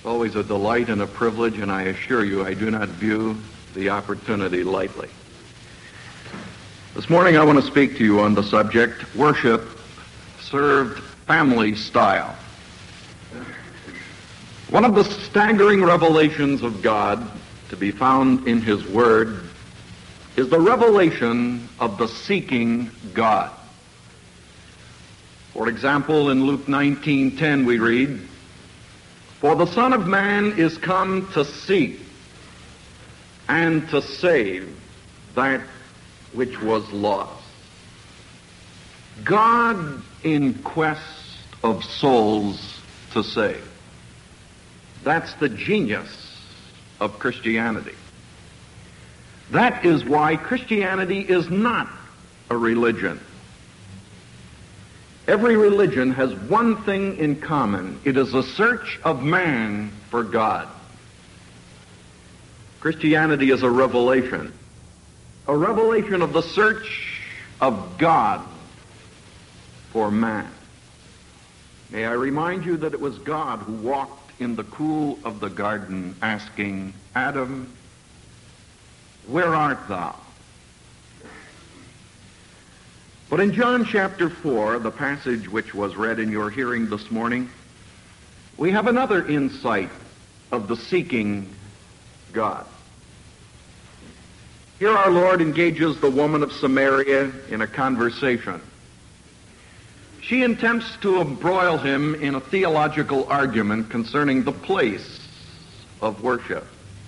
It's always a delight and a privilege, and I assure you I do not view the opportunity lightly. This morning I want to speak to you on the subject, worship served family style. One of the staggering revelations of God to be found in His Word is the revelation of the seeking God. For example, in Luke 19:10 we read, "For the Son of Man is come to seek and to save that which was lost." God in quest of souls to save. That's the genius of Christianity. That is why Christianity is not a religion. Every religion has one thing in common. It is a search of man for God. Christianity is a revelation of the search of God for man. May I remind you that it was God who walked in the cool of the garden asking, "Adam, where art thou?" But in John chapter 4, the passage which was read in your hearing this morning, we have another insight of the seeking God. Here our Lord engages the woman of Samaria in a conversation. She attempts to embroil him in a theological argument concerning the place of worship.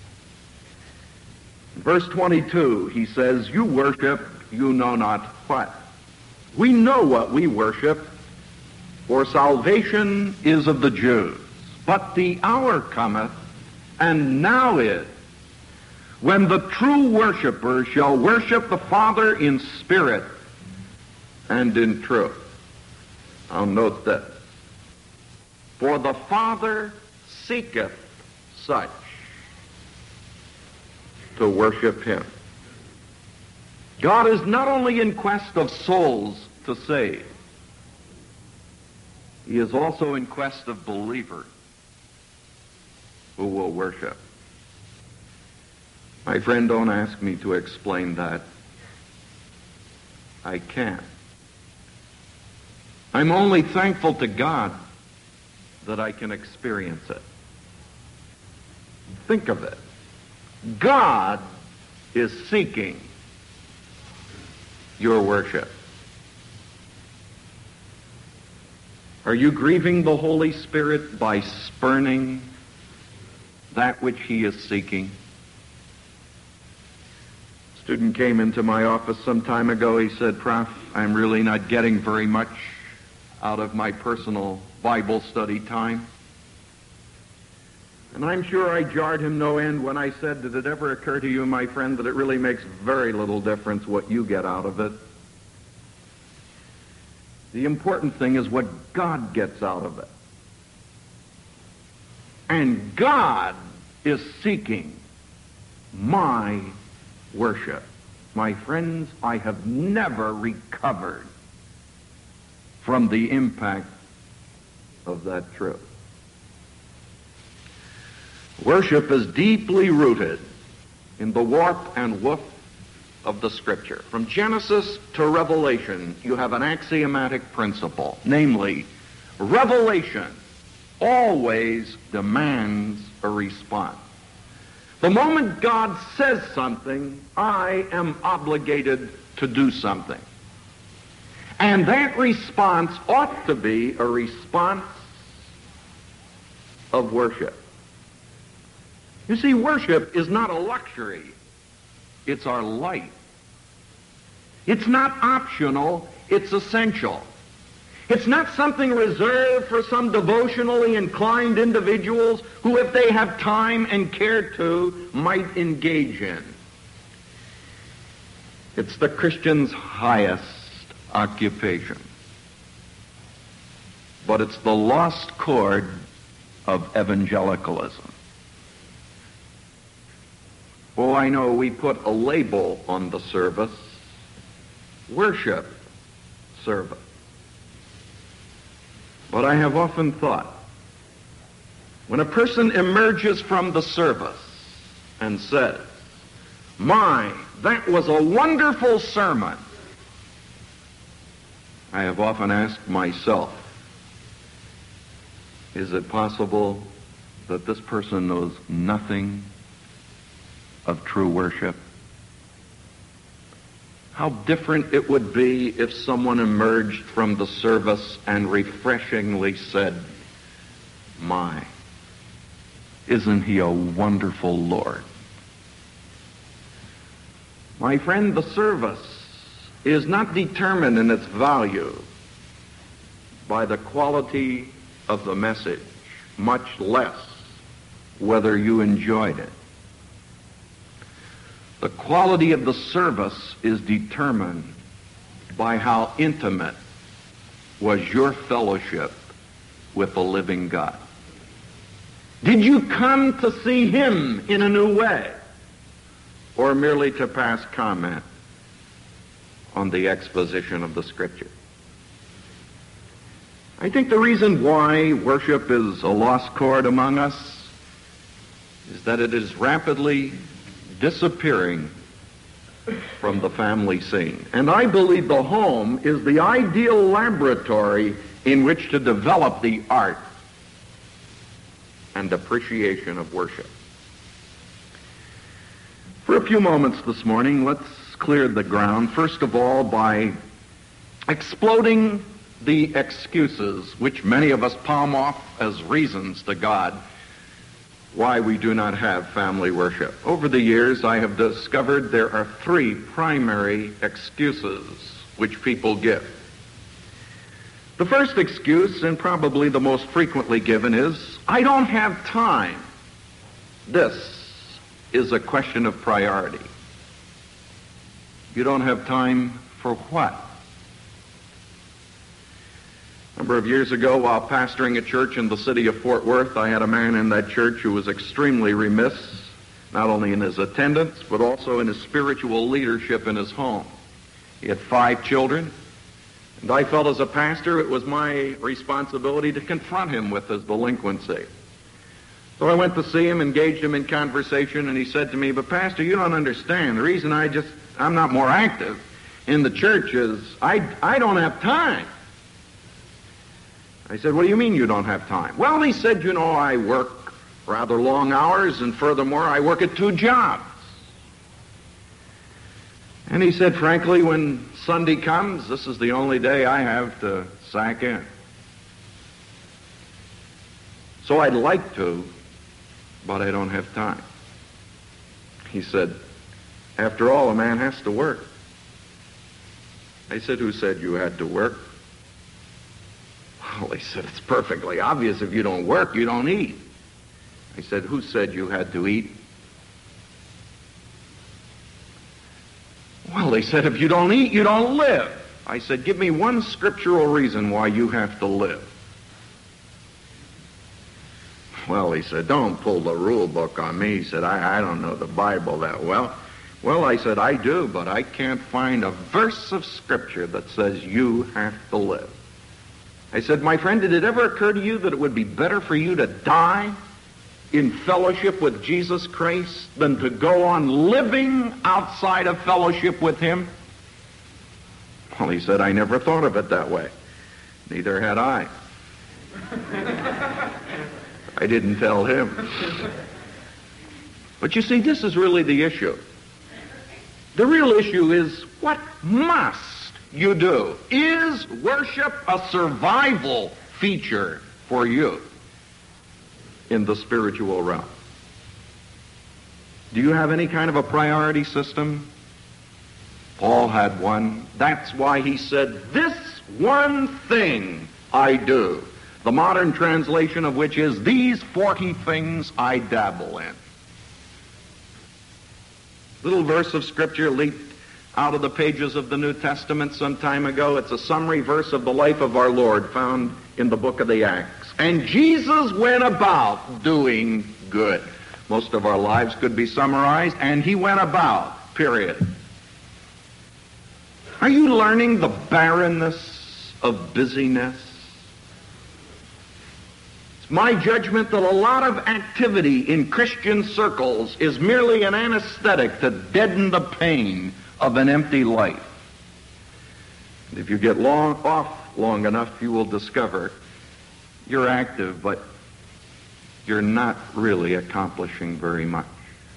In verse 22, he says, "You worship, you know not what. We know what we worship, for salvation is of the Jews. But the hour cometh, and now is, when the true worshipers shall worship the Father in spirit and in truth." Now note this. "For the Father seeketh such to worship him." God is not only in quest of souls to save, he is also in quest of believers who will worship. My friend, don't ask me to explain that. I can't. I'm only thankful to God that I can experience it. Think of it. God is seeking your worship. Are you grieving the Holy Spirit by spurning that which he is seeking? A student came into my office some time ago. He said, "Prof, I'm really not getting very much out of my personal Bible study time." And I'm sure I jarred him no end when I said, "Did it ever occur to you, my friend, that it really makes very little difference what you get out of it? The important thing is what God gets out of it. And God is seeking my worship." My friends, I have never recovered from the impact of that truth. Worship is deeply rooted in the warp and woof of the Scripture. From Genesis to Revelation, you have an axiomatic principle, namely, revelation always demands a response. The moment God says something, I am obligated to do something. And that response ought to be a response of worship. You see, worship is not a luxury. It's our life. It's not optional. It's essential. It's not something reserved for some devotionally inclined individuals who, if they have time and care to, might engage in. It's the Christian's highest occupation. But it's the lost chord of evangelicalism. Oh, I know we put a label on the service, worship service. But I have often thought When a person emerges from the service and says, "My, that was a wonderful sermon," I have often asked myself, is it possible that this person knows nothing of true worship? How different it would be if someone emerged from the service and refreshingly said, "My, isn't he a wonderful Lord?" My friend, the service is not determined in its value by the quality of the message, much less whether you enjoyed it. The quality of the service is determined by how intimate was your fellowship with the living God. Did you come to see him in a new way, or merely to pass comment on the exposition of the Scripture? I think the reason why worship is a lost chord among us is that it is rapidly disappearing from the family scene. And I believe the home is the ideal laboratory in which to develop the art and appreciation of worship. For a few moments this morning, let's clear the ground, first of all, by exploding the excuses which many of us palm off as reasons to God why we do not have family worship. Over the years, I have discovered there are three primary excuses which people give. The first excuse, and probably the most frequently given, is, "I don't have time." This is a question of priority. You don't have time for what? A number of years ago, while pastoring a church in the city of Fort Worth, I had a man in that church who was extremely remiss, not only in his attendance, but also in his spiritual leadership in his home. He had 5 children, and I felt as a pastor it was my responsibility to confront him with his delinquency. So I went to see him, engaged him in conversation, and he said to me, "But Pastor, you don't understand. The reason I'm not more active in the church is I don't have time." I said, "What do you mean you don't have time?" "Well," he said, "I work rather long hours, and furthermore, I work at 2 jobs. And he said, "Frankly, when Sunday comes, this is the only day I have to sack in. So I'd like to, but I don't have time." He said, "After all, a man has to work." I said, "Who said you had to work?" Well, he said, "It's perfectly obvious. If you don't work, you don't eat." I said, "Who said you had to eat?" Well, they said, "If you don't eat, you don't live." I said, "Give me one scriptural reason why you have to live." Well, he said, "Don't pull the rule book on me." He said, I don't know the Bible that well. Well, I said, "I do, but I can't find a verse of Scripture that says you have to live." I said, "My friend, did it ever occur to you that it would be better for you to die in fellowship with Jesus Christ than to go on living outside of fellowship with him?" Well, he said, "I never thought of it that way." Neither had I. I didn't tell him. But you see, this is really the issue. The real issue is, what must you do? Is worship a survival feature for you in the spiritual realm? Do you have any kind of a priority system? Paul had one. That's why he said, "This one thing I do." The modern translation of which is, "These 40 things I dabble in." Little verse of Scripture leaped out of the pages of the New Testament some time ago. It's a summary verse of the life of our Lord found in the book of the Acts. "And Jesus went about doing good." Most of our lives could be summarized, "and he went about," period. Are you learning the barrenness of busyness? It's my judgment that a lot of activity in Christian circles is merely an anesthetic to deaden the pain of an empty life. And if you get off long enough, you will discover you're active, but you're not really accomplishing very much.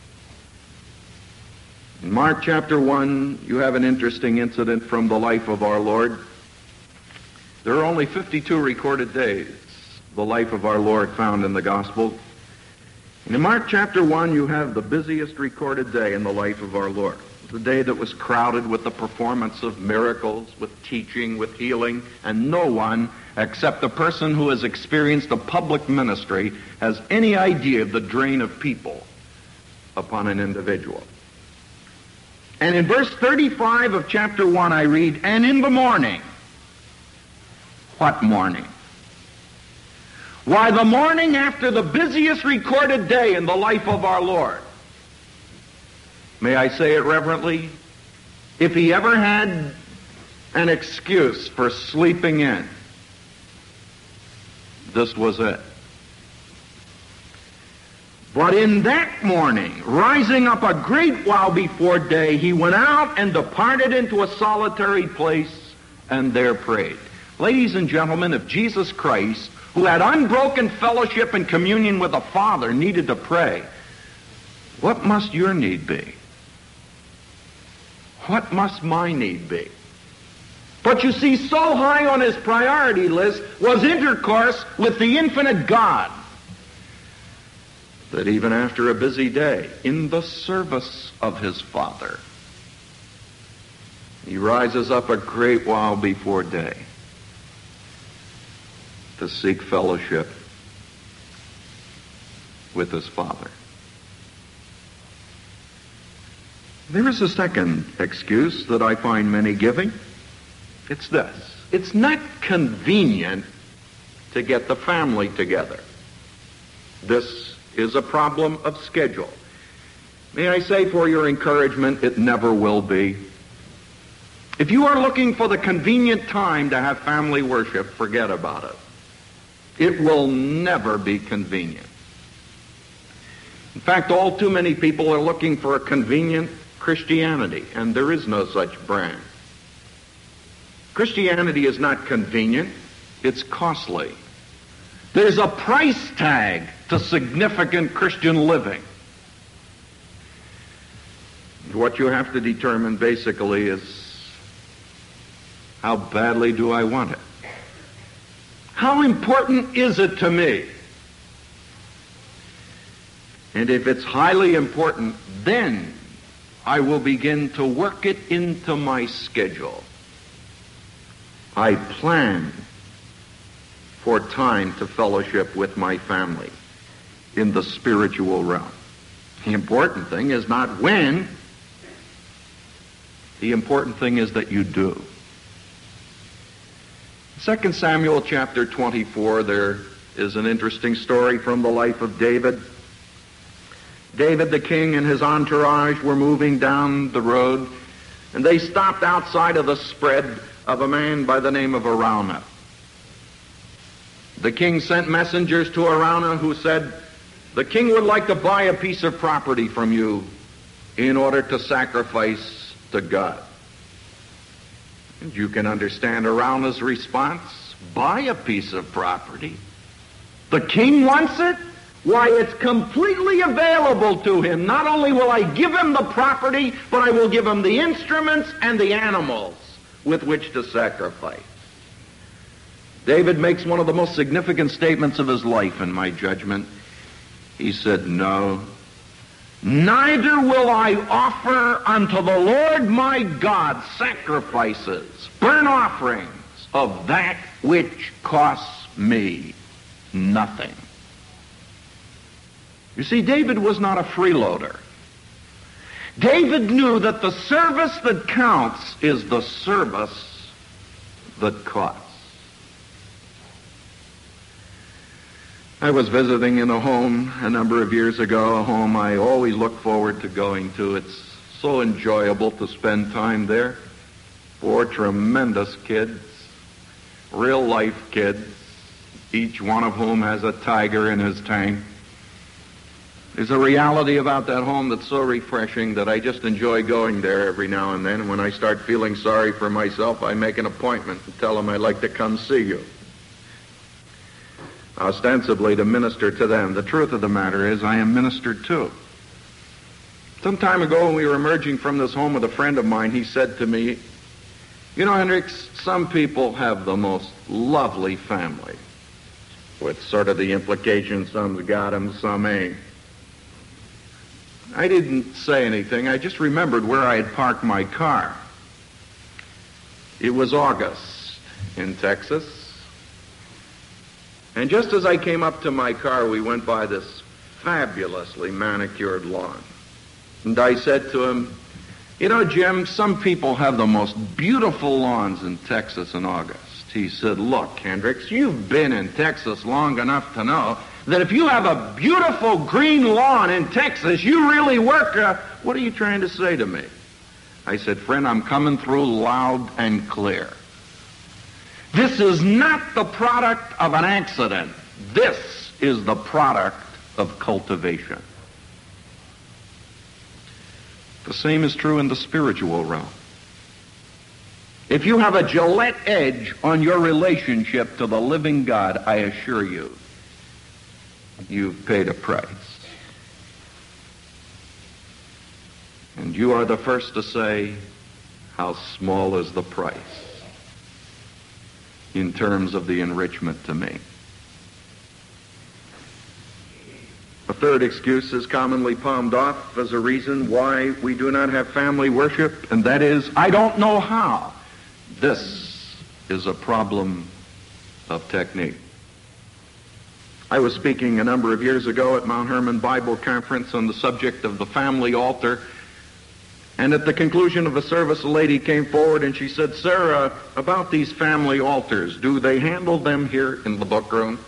In Mark chapter 1, you have an interesting incident from the life of our Lord. There are only 52 recorded days, the life of our Lord found in the Gospel. And in Mark chapter 1, you have the busiest recorded day in the life of our Lord. The day that was crowded with the performance of miracles, with teaching, with healing, and no one except the person who has experienced a public ministry has any idea of the drain of people upon an individual. And in verse 35 of chapter 1 I read, and in the morning. What morning? Why, the morning after the busiest recorded day in the life of our Lord. May I say it reverently? If he ever had an excuse for sleeping in, this was it. But in that morning, rising up a great while before day, he went out and departed into a solitary place and there prayed. Ladies and gentlemen, if Jesus Christ, who had unbroken fellowship and communion with the Father, needed to pray, what must your need be? What must my need be? But you see, so high on his priority list was intercourse with the infinite God that even after a busy day, in the service of his Father, he rises up a great while before day to seek fellowship with his Father. There is a second excuse that I find many giving. It's this. It's not convenient to get the family together. This is a problem of schedule. May I say for your encouragement, it never will be. If you are looking for the convenient time to have family worship, forget about it. It will never be convenient. In fact, all too many people are looking for a convenient Christianity, and there is no such brand. Christianity is not convenient, it's costly. There's a price tag to significant Christian living. What you have to determine basically is, how badly do I want it? How important is it to me? And if it's highly important, then I will begin to work it into my schedule. I plan for time to fellowship with my family in the spiritual realm. The important thing is not when. The important thing is that you do. 2 Samuel chapter 24, there is an interesting story from the life of David. David the king and his entourage were moving down the road, and they stopped outside of the spread of a man by the name of Araunah. The king sent messengers to Araunah who said, the king would like to buy a piece of property from you in order to sacrifice to God. And you can understand Araunah's response. Buy a piece of property? The king wants it? Why, it's completely available to him. Not only will I give him the property, but I will give him the instruments and the animals with which to sacrifice. David makes one of the most significant statements of his life, in my judgment. He said, no, neither will I offer unto the Lord my God sacrifices, burnt offerings of that which costs me nothing. You see, David was not a freeloader. David knew that the service that counts is the service that costs. I was visiting in a home a number of years ago, a home I always look forward to going to. It's so enjoyable to spend time there. 4 tremendous kids, real life kids, each one of whom has a tiger in his tank. There's a reality about that home that's so refreshing that I just enjoy going there every now and then. When I start feeling sorry for myself, I make an appointment and tell them I'd like to come see you, ostensibly to minister to them. The truth of the matter is I am ministered to. Some time ago when we were emerging from this home with a friend of mine, he said to me, "You know, Hendricks, some people have the most lovely family," with sort of the implication some's got 'em, some ain't. I didn't say anything. I just remembered where I had parked my car. It was August in Texas. And just as I came up to my car, we went by this fabulously manicured lawn. And I said to him, "You know, Jim, some people have the most beautiful lawns in Texas in August." He said, "Look, Hendricks, you've been in Texas long enough to know that if you have a beautiful green lawn in Texas, you really work." What are you trying to say to me? I said, "Friend, I'm coming through loud and clear. This is not the product of an accident. This is the product of cultivation." The same is true in the spiritual realm. If you have a Gillette edge on your relationship to the living God, I assure you, you've paid a price. And you are the first to say, how small is the price in terms of the enrichment to me. A third excuse is commonly palmed off as a reason why we do not have family worship, and that is, I don't know how. This is a problem of technique. I was speaking a number of years ago at Mount Hermon Bible Conference on the subject of the family altar, and at the conclusion of the service, a lady came forward and she said, "Sir, about these family altars, do they handle them here in the book room?"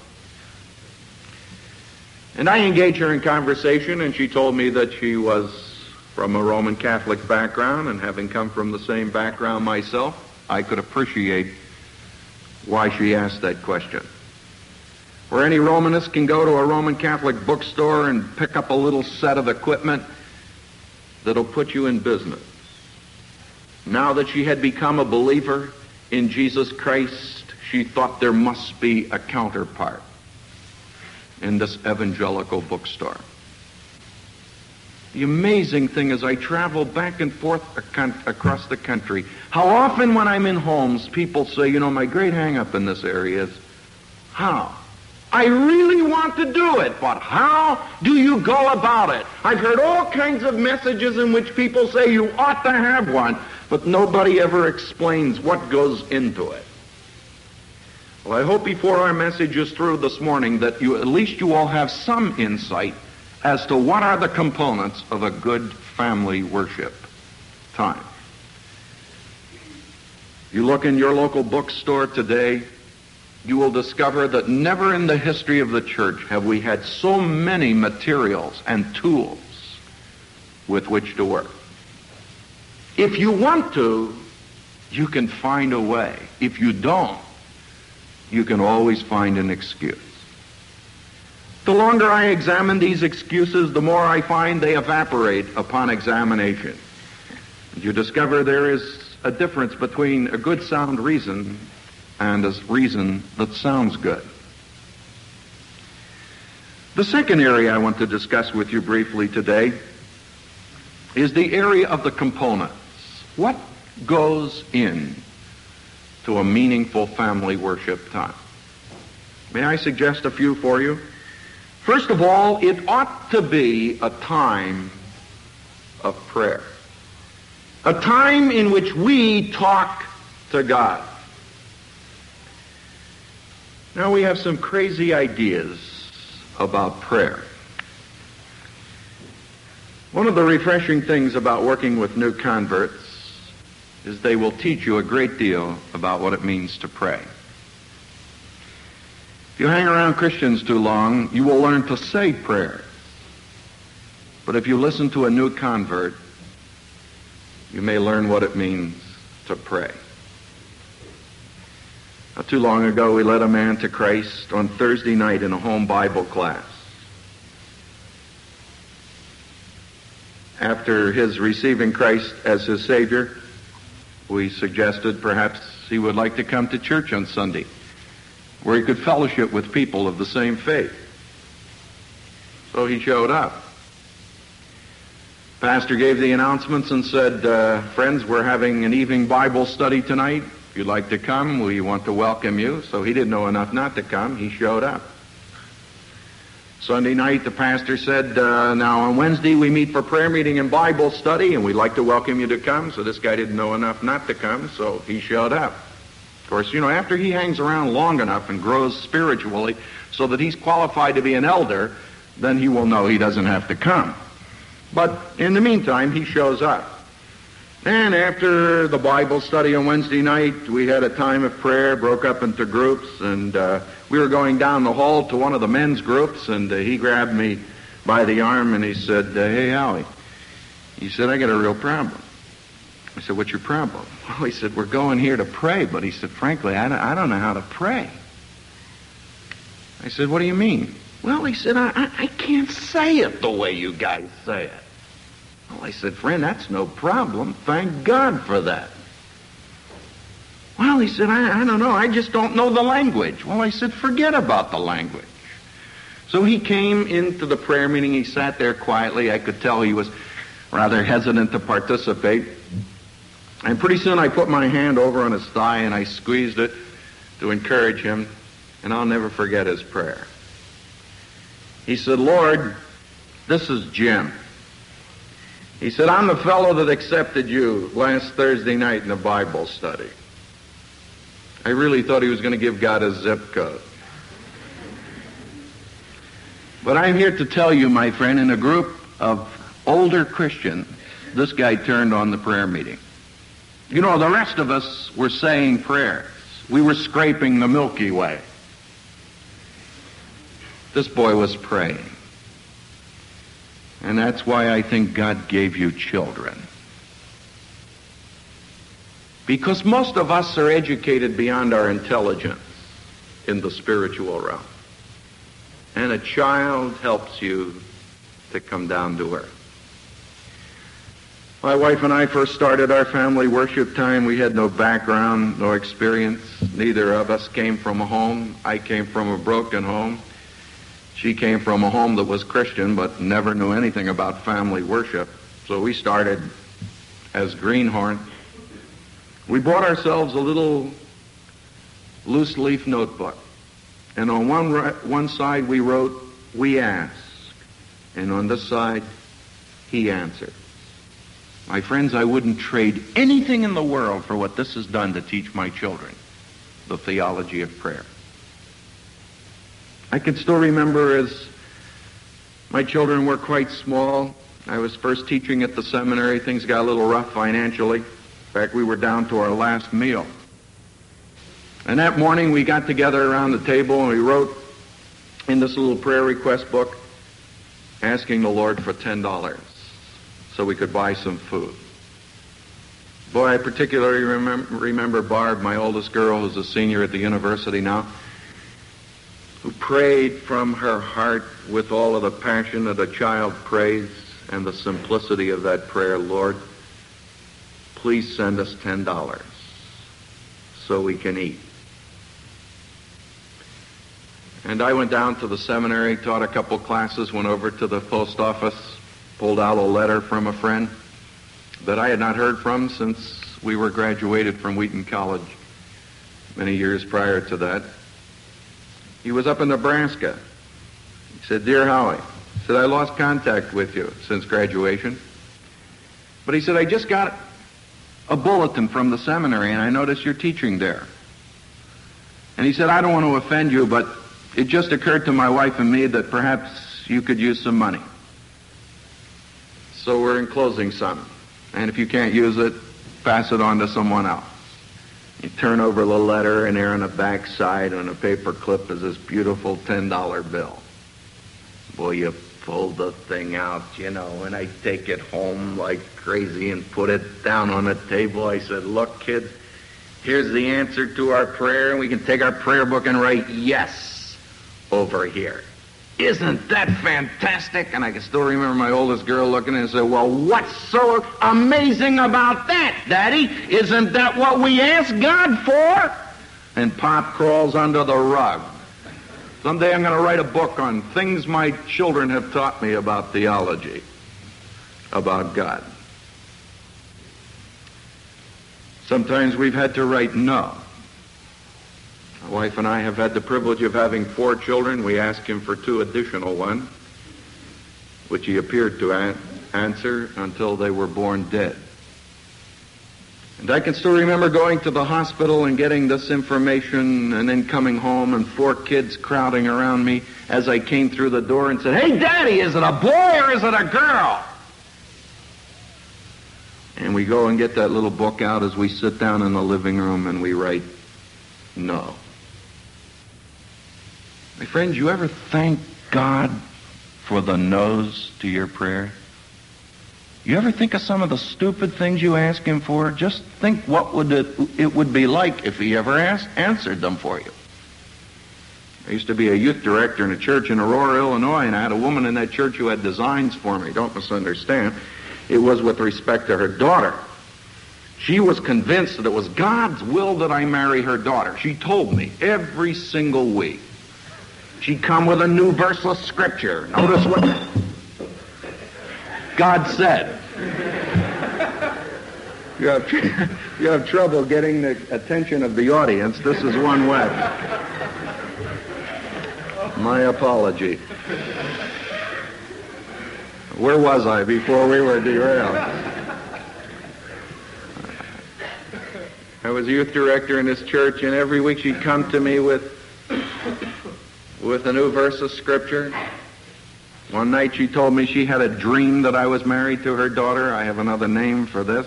And I engaged her in conversation, and she told me that she was from a Roman Catholic background, and having come from the same background myself, I could appreciate why she asked that question. Where any Romanist can go to a Roman Catholic bookstore and pick up a little set of equipment that'll put you in business. Now that she had become a believer in Jesus Christ, she thought there must be a counterpart in this evangelical bookstore. The amazing thing is I travel back and forth across the country. How often when I'm in homes, people say, "You know, my great hang-up in this area is, how? I really want to do it, but how do you go about it?" I've heard all kinds of messages in which people say you ought to have one, but nobody ever explains what goes into it. Well, I hope before our message is through this morning that at least you all have some insight as to what are the components of a good family worship time. You look in your local bookstore today, you will discover that never in the history of the church have we had so many materials and tools with which to work. If you want to, you can find a way. If you don't, you can always find an excuse. The longer I examine these excuses, the more I find they evaporate upon examination. You discover there is a difference between a good sound reason and a reason that sounds good. The second area I want to discuss with you briefly today is the area of the components. What goes in to a meaningful family worship time? May I suggest a few for you? First of all, it ought to be a time of prayer. A time in which we talk to God. Now, we have some crazy ideas about prayer. One of the refreshing things about working with new converts is they will teach you a great deal about what it means to pray. If you hang around Christians too long, you will learn to say prayers. But if you listen to a new convert, you may learn what it means to pray. Not too long ago, we led a man to Christ on Thursday night in a home Bible class. After his receiving Christ as his Savior, we suggested perhaps he would like to come to church on Sunday, where he could fellowship with people of the same faith. So he showed up. Pastor gave the announcements and said, friends, we're having an evening Bible study tonight. If you'd like to come, we want to welcome you. So he didn't know enough not to come. He showed up. Sunday night, the pastor said, now on Wednesday we meet for prayer meeting and Bible study, and we'd like to welcome you to come. So this guy didn't know enough not to come, so he showed up. Of course, after he hangs around long enough and grows spiritually so that he's qualified to be an elder, then he will know he doesn't have to come. But in the meantime, he shows up. And after the Bible study on Wednesday night, we had a time of prayer, broke up into groups, and we were going down the hall to one of the men's groups, and he grabbed me by the arm and he said, hey, Howie. He said, I got a real problem. I said, what's your problem? Well, he said, we're going here to pray, but he said, frankly, I don't know how to pray. I said, what do you mean? Well, he said, I can't say it the way you guys say it. Well, I said, friend, that's no problem. Thank God for that. Well, he said, I don't know. I just don't know the language. Well, I said, forget about the language. So he came into the prayer meeting. He sat there quietly. I could tell he was rather hesitant to participate. And pretty soon I put my hand over on his thigh and I squeezed it to encourage him. And I'll never forget his prayer. He said, Lord, this is Jim. He said, I'm the fellow that accepted you last Thursday night in the Bible study. I really thought he was going to give God a zip code. But I'm here to tell you, my friend, in a group of older Christians, this guy turned on the prayer meeting. The rest of us were saying prayers. We were scraping the Milky Way. This boy was praying. And that's why I think God gave you children. Because most of us are educated beyond our intelligence in the spiritual realm. And a child helps you to come down to earth. My wife and I first started our family worship time. We had no background, no experience. Neither of us came from a home. I came from a broken home. She came from a home that was Christian but never knew anything about family worship. So we started as Greenhorn. We bought ourselves a little loose leaf notebook. And on one side we wrote, we ask. And on this side, he answered. My friends, I wouldn't trade anything in the world for what this has done to teach my children the theology of prayer. I can still remember as my children were quite small. I was first teaching at the seminary. Things got a little rough financially. In fact, we were down to our last meal. And that morning we got together around the table and we wrote in this little prayer request book asking the Lord for $10 so we could buy some food. Boy, I particularly remember Barb, my oldest girl, who's a senior at the university now, who prayed from her heart with all of the passion that a child prays and the simplicity of that prayer. Lord, please send us $10 so we can eat. And I went down to the seminary, taught a couple classes, went over to the post office, pulled out a letter from a friend that I had not heard from since we were graduated from Wheaton College many years prior to that. He was up in Nebraska. He said, Dear Howie, he said, I lost contact with you since graduation. But he said, I just got a bulletin from the seminary and I noticed you're teaching there. And he said, I don't want to offend you, but it just occurred to my wife and me that perhaps you could use some money. So we're enclosing some. And if you can't use it, pass it on to someone else. You turn over the letter, and there on the back side on a paper clip is this beautiful $10 bill. Boy, you pull the thing out, and I take it home like crazy and put it down on the table. I said, look, kid, Here's the answer to our prayer, and we can take our prayer book and write yes over here. Isn't that fantastic? And I can still remember my oldest girl looking and say, well, what's so amazing about that, Daddy? Isn't that what we asked God for? And Pop crawls under the rug. Someday I'm going to write a book on things my children have taught me about theology, about God. Sometimes we've had to write no. My wife and I have had the privilege of having 4 children. We asked him for 2 additional ones, which he appeared to answer until they were born dead. And I can still remember going to the hospital and getting this information and then coming home and 4 kids crowding around me as I came through the door and said, hey, Daddy, is it a boy or is it a girl? And we go and get that little book out as we sit down in the living room and we write no. My friends, you ever thank God for the no's to your prayer? You ever think of some of the stupid things you ask him for? Just think what it would be like if he ever answered them for you. I used to be a youth director in a church in Aurora, Illinois, and I had a woman in that church who had designs for me. Don't misunderstand. It was with respect to her daughter. She was convinced that it was God's will that I marry her daughter. She told me every single week. She'd come with a new verse of Scripture. Notice what God said. You have trouble getting the attention of the audience. This is one way. My apology. Where was I before we were derailed? I was youth director in this church, and every week she'd come to me with a new verse of Scripture. One night she told me she had a dream that I was married to her daughter. I have another name for this.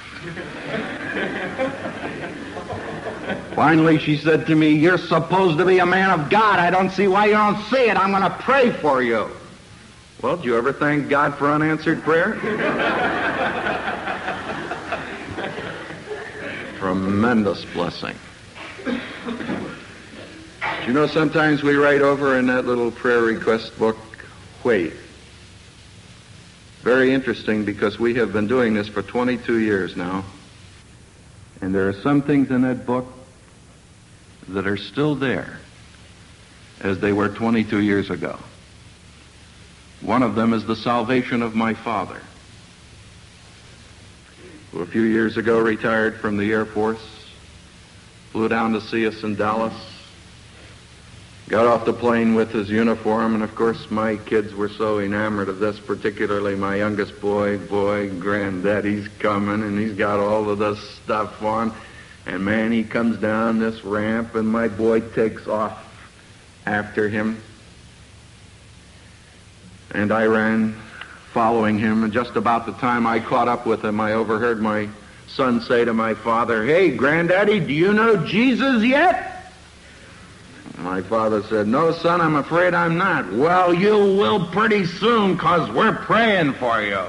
Finally she said to me, you're supposed to be a man of God. I don't see why you don't see it. I'm going to pray for you. Well, did you ever thank God for unanswered prayer? Tremendous blessing. You know, sometimes we write over in that little prayer request book, wait. Very interesting, because we have been doing this for 22 years now. And there are some things in that book that are still there as they were 22 years ago. One of them is the salvation of my father, who a few years ago retired from the Air Force, flew down to see us in Dallas, got off the plane with his uniform, and of course my kids were so enamored of this, particularly my youngest boy, Granddaddy's coming, and he's got all of this stuff on, and man, he comes down this ramp, and my boy takes off after him, and I ran following him, and just about the time I caught up with him, I overheard my son say to my father, hey, Granddaddy, do you know Jesus yet? My father said, no, son, I'm afraid I'm not. Well, you will pretty soon, 'cause we're praying for you.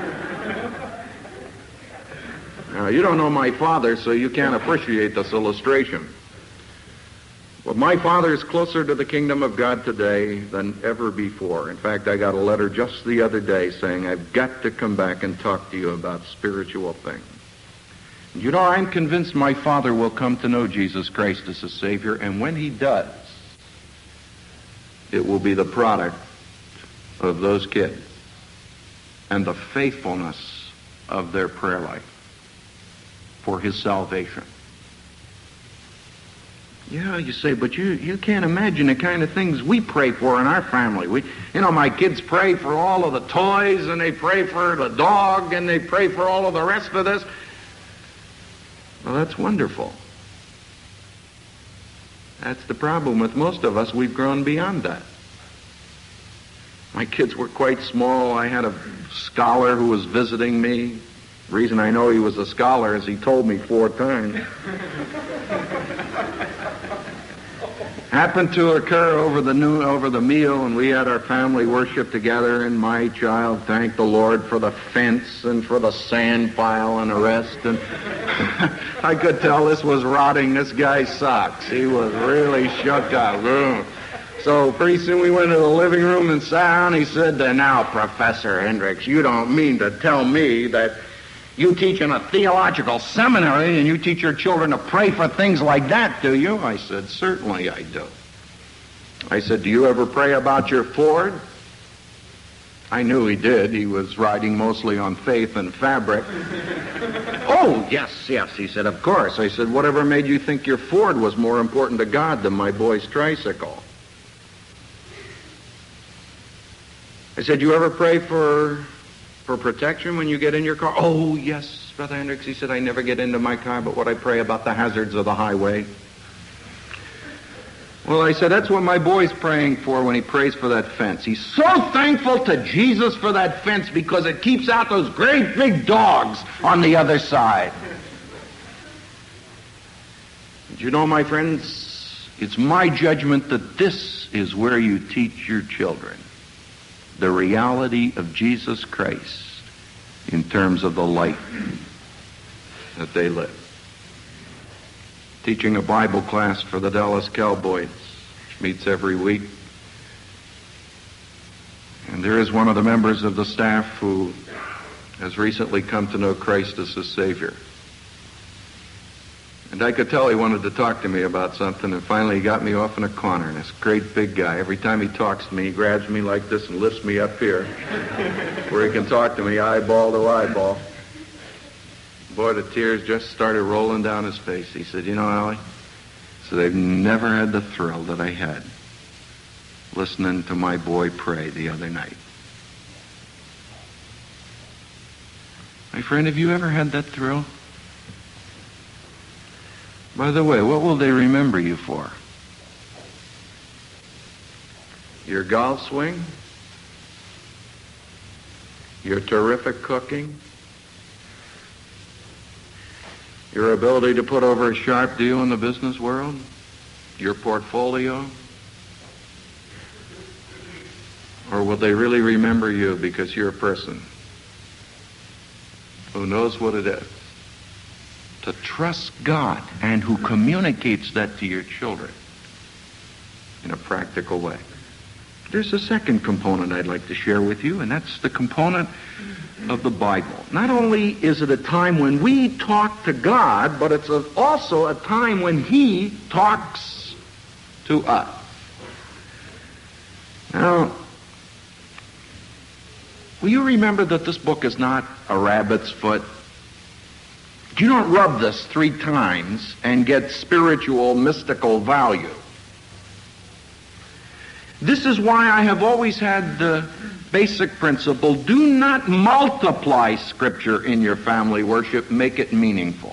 Now, you don't know my father, so you can't appreciate this illustration. But my father is closer to the kingdom of God today than ever before. In fact, I got a letter just the other day saying, I've got to come back and talk to you about spiritual things. You know, I'm convinced my father will come to know Jesus Christ as his Savior, and when he does, it will be the product of those kids and the faithfulness of their prayer life for his salvation. Yeah, you say, but you can't imagine the kind of things we pray for in our family. My kids pray for all of the toys, and they pray for the dog, and they pray for all of the rest of this. Well, that's wonderful. That's the problem with most of us. We've grown beyond that. My kids were quite small. I had a scholar who was visiting me. The reason I know he was a scholar is he told me 4 times. happened to occur over the meal, and we had our family worship together, and my child thanked the Lord for the fence and for the sand pile and the rest. And I could tell this was rotting this guy's socks. He was really shook up. So pretty soon we went to the living room and sat down. He said, "Now, Professor Hendricks, you don't mean to tell me that you teach in a theological seminary and you teach your children to pray for things like that, do you?" I said, "Certainly I do." I said, "Do you ever pray about your Ford?" I knew he did. He was riding mostly on faith and fabric. "Oh, yes, he said, "of course." I said, "Whatever made you think your Ford was more important to God than my boy's tricycle?" I said, "You ever pray for protection when you get in your car?" "Oh, yes, Brother Hendricks." He said, "I never get into my car, but what I pray about the hazards of the highway." Well, I said, "That's what my boy's praying for when he prays for that fence. He's so thankful to Jesus for that fence because it keeps out those great big dogs on the other side." But you know, my friends, it's my judgment that this is where you teach your children the reality of Jesus Christ in terms of the life that they live. Teaching a Bible class for the Dallas Cowboys, which meets every week. And there is one of the members of the staff who has recently come to know Christ as his Savior. And I could tell he wanted to talk to me about something, and finally he got me off in a corner. And this great big guy, every time he talks to me, he grabs me like this and lifts me up here where he can talk to me eyeball to eyeball. Boy, the tears just started rolling down his face. He said, "You know, Allie," he said, "I've never had the thrill that I had listening to my boy pray the other night." My friend, have you ever had that thrill? By the way, what will they remember you for? Your golf swing? Your terrific cooking? Your ability to put over a sharp deal in the business world? Your portfolio? Or will they really remember you because you're a person who knows what it is to trust God and who communicates that to your children in a practical way? There's a second component I'd like to share with you, and that's the component of the Bible. Not only is it a time when we talk to God, but it's also a time when He talks to us. Now, will you remember that this book is not a rabbit's foot? You don't rub this 3 times and get spiritual, mystical value. This is why I have always had the basic principle: do not multiply Scripture in your family worship, make it meaningful.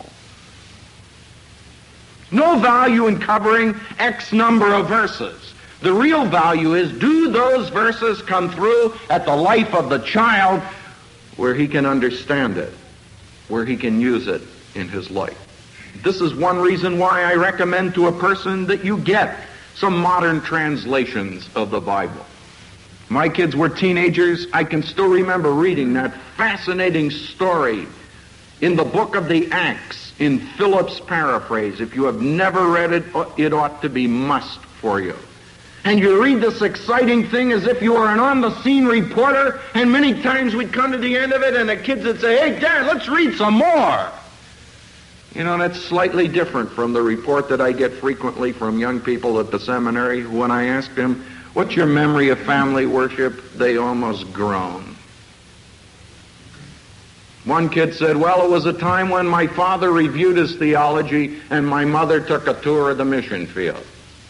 No value in covering X number of verses. The real value is, do those verses come through at the life of the child where he can understand it, where he can use it in his life. This is one reason why I recommend to a person that you get some modern translations of the Bible. My kids were teenagers. I can still remember reading that fascinating story in the book of the Acts in Phillips' paraphrase. If you have never read it, it ought to be must for you. And you read this exciting thing as if you were an on-the-scene reporter, and many times we'd come to the end of it and the kids would say, "Hey, Dad, let's read some more." You know, that's slightly different from the report that I get frequently from young people at the seminary. When I ask them, "What's your memory of family worship?" they almost groan. One kid said, "Well, it was a time when my father reviewed his theology and my mother took a tour of the mission field."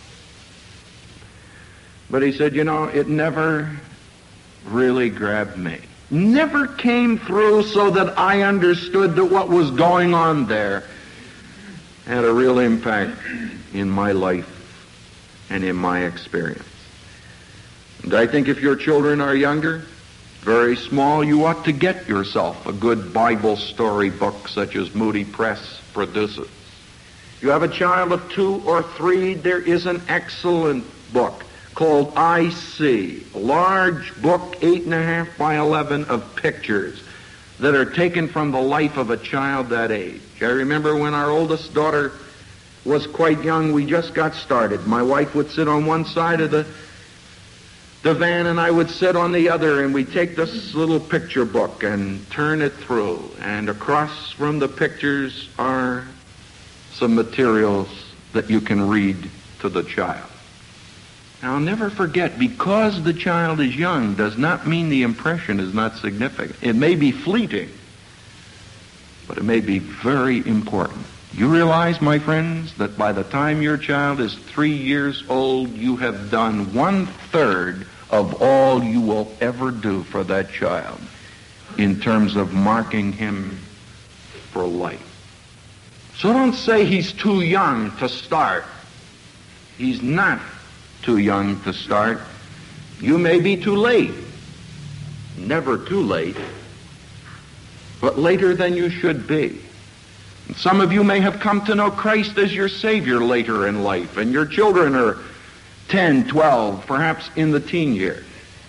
But he said, "You know, it never really grabbed me. Never came through so that I understood that what was going on there had a real impact in my life and in my experience." And I think if your children are younger, very small, you ought to get yourself a good Bible story book such as Moody Press produces. You have a child of 2 or 3, there is an excellent book called I See, a large book, 8.5 by 11 of pictures that are taken from the life of a child that age. I remember when our oldest daughter was quite young, we just got started. My wife would sit on one side of the van and I would sit on the other, and we'd take this little picture book and turn it through. And across from the pictures are some materials that you can read to the child. Now, I'll never forget, because the child is young does not mean the impression is not significant. It may be fleeting, but it may be very important. You realize, my friends, that by the time your child is 3 years old, you have done 1/3 of all you will ever do for that child in terms of marking him for life. So don't say he's too young to start. He's not too young to start. You may be too late. Never too late, but later than you should be. And some of you may have come to know Christ as your Savior later in life, and your children are 10, 12, perhaps in the teen years.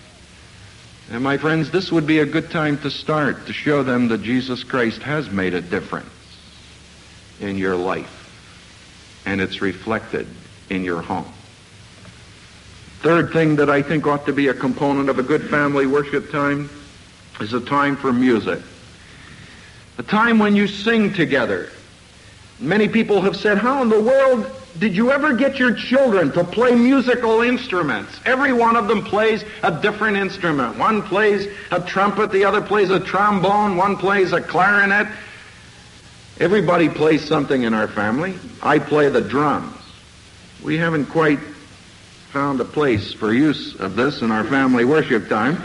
And my friends, this would be a good time to start to show them that Jesus Christ has made a difference in your life, and it's reflected in your home. Third thing that I think ought to be a component of a good family worship time is a time for music. A time when you sing together. Many people have said, how in the world did you ever get your children to play musical instruments? Every one of them plays a different instrument. One plays a trumpet, the other plays a trombone, one plays a clarinet. Everybody plays something in our family. I play the drums. We haven't quite found a place for use of this in our family worship time.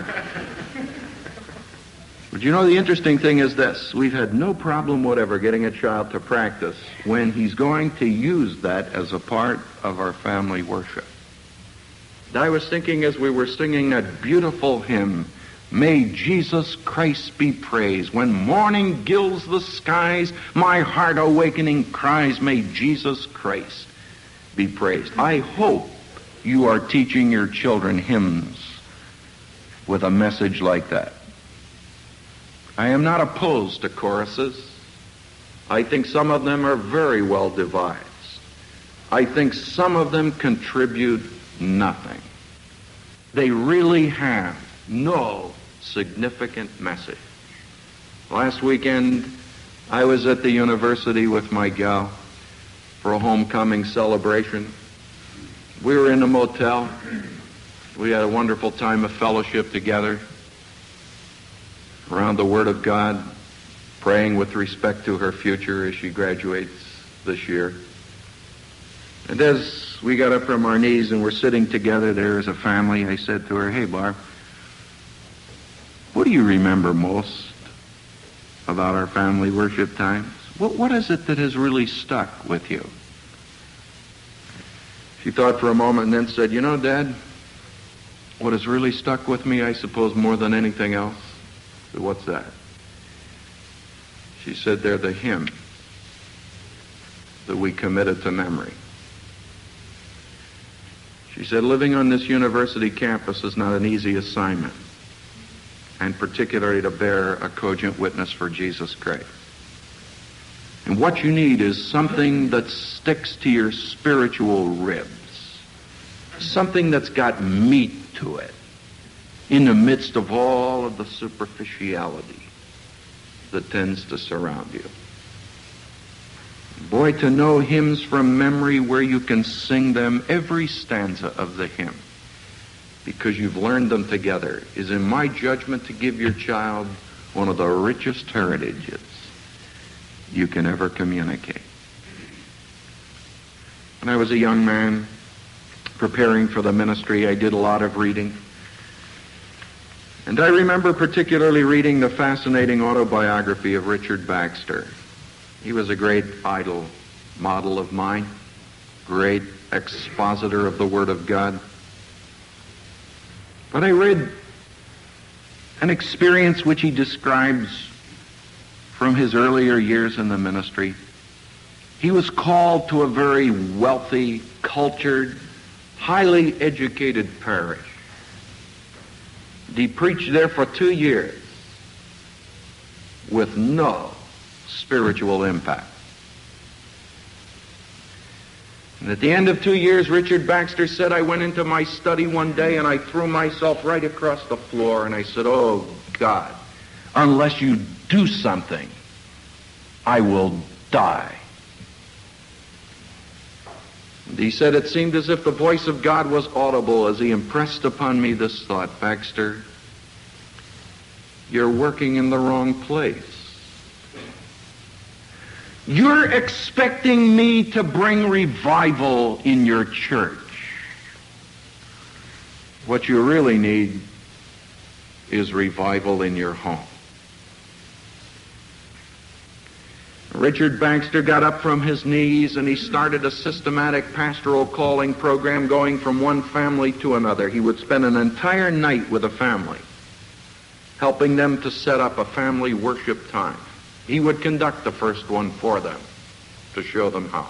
But you know, the interesting thing is this. We've had no problem whatever getting a child to practice when he's going to use that as a part of our family worship. And I was thinking as we were singing that beautiful hymn, May Jesus Christ be praised. When morning gilds the skies, my heart awakening cries, may Jesus Christ be praised. I hope you are teaching your children hymns with a message like that. I am not opposed to choruses. I think some of them are very well devised. I think some of them contribute nothing. They really have no significant message. Last weekend, I was at the university with my gal for a homecoming celebration. We were in a motel. We had a wonderful time of fellowship together around the Word of God, praying with respect to her future as she graduates this year. And as we got up from our knees and we're sitting together there as a family, I said to her, hey, Barb, what do you remember most about our family worship times? What is it that has really stuck with you? She thought for a moment and then said, you know, Dad, what has really stuck with me, I suppose, more than anything else? I said, what's that? She said, they're the hymns that we committed to memory. She said, living on this university campus is not an easy assignment, and particularly to bear a cogent witness for Jesus Christ. And what you need is something that sticks to your spiritual ribs, something that's got meat to it, in the midst of all of the superficiality that tends to surround you. Boy, to know hymns from memory where you can sing them, every stanza of the hymn, because you've learned them together, is in my judgment to give your child one of the richest heritages you can ever communicate. When I was a young man preparing for the ministry, I did a lot of reading. And I remember particularly reading the fascinating autobiography of Richard Baxter. He was a great idol model of mine, great expositor of the Word of God. But I read an experience which he describes from his earlier years in the ministry. He was called to a very wealthy, cultured, highly educated parish. He preached there for 2 years with no spiritual impact. And at the end of 2 years, Richard Baxter said, I went into my study one day and I threw myself right across the floor and I said, oh God, unless you do something, I will die. And he said it seemed as if the voice of God was audible as he impressed upon me this thought, Baxter, you're working in the wrong place. You're expecting me to bring revival in your church. What you really need is revival in your home. Richard Baxter got up from his knees and he started a systematic pastoral calling program going from one family to another. He would spend an entire night with a family, helping them to set up a family worship time. He would conduct the first one for them to show them how.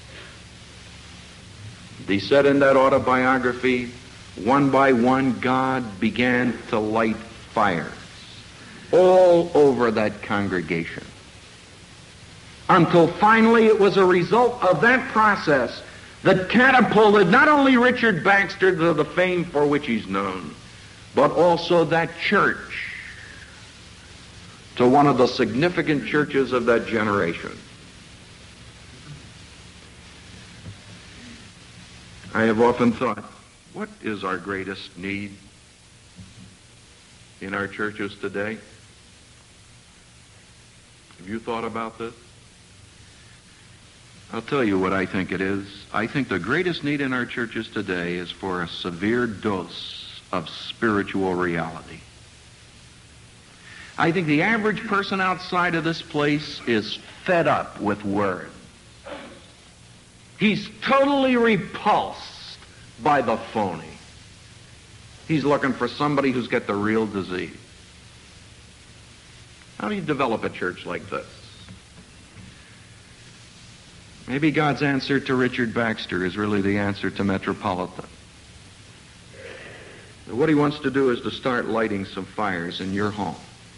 He said in that autobiography, one by one, God began to light fires all over that congregation, until finally it was a result of that process that catapulted not only Richard Baxter to the fame for which he's known, but also that church to one of the significant churches of that generation. I have often thought, what is our greatest need in our churches today? Have you thought about this? I'll tell you what I think it is. I think the greatest need in our churches today is for a severe dose of spiritual reality. I think the average person outside of this place is fed up with words. He's totally repulsed by the phony. He's looking for somebody who's got the real disease. How do you develop a church like this? Maybe God's answer to Richard Baxter is really the answer to Metropolitan. What he wants to do is to start lighting some fires in your home.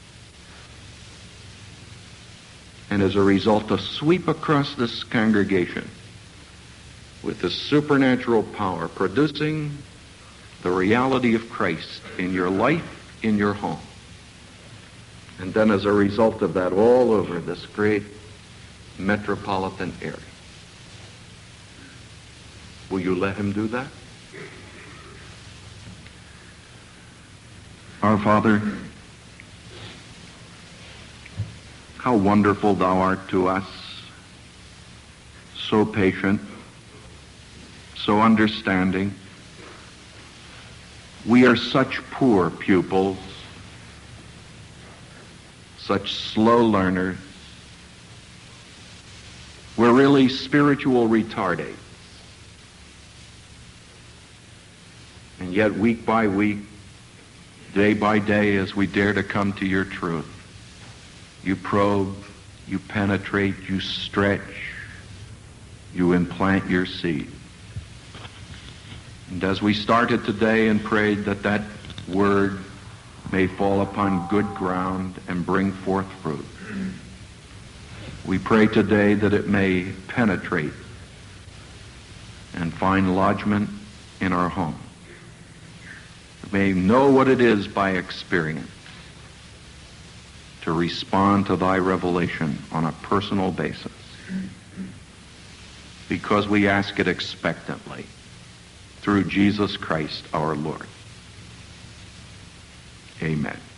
And as a result, to sweep across this congregation with the supernatural power, producing the reality of Christ in your life, in your home. And then as a result of that, all over this great metropolitan area. Will you let him do that? Our Father, how wonderful thou art to us, so patient, so understanding. We are such poor pupils, such slow learners. We're really spiritual retardates. And yet week by week, day by day, as we dare to come to your truth, you probe, you penetrate, you stretch, you implant your seed. And as we started today and prayed that that word may fall upon good ground and bring forth fruit, we pray today that it may penetrate and find lodgment in our home. May know what it is by experience to respond to thy revelation on a personal basis, because we ask it expectantly through Jesus Christ our Lord. Amen.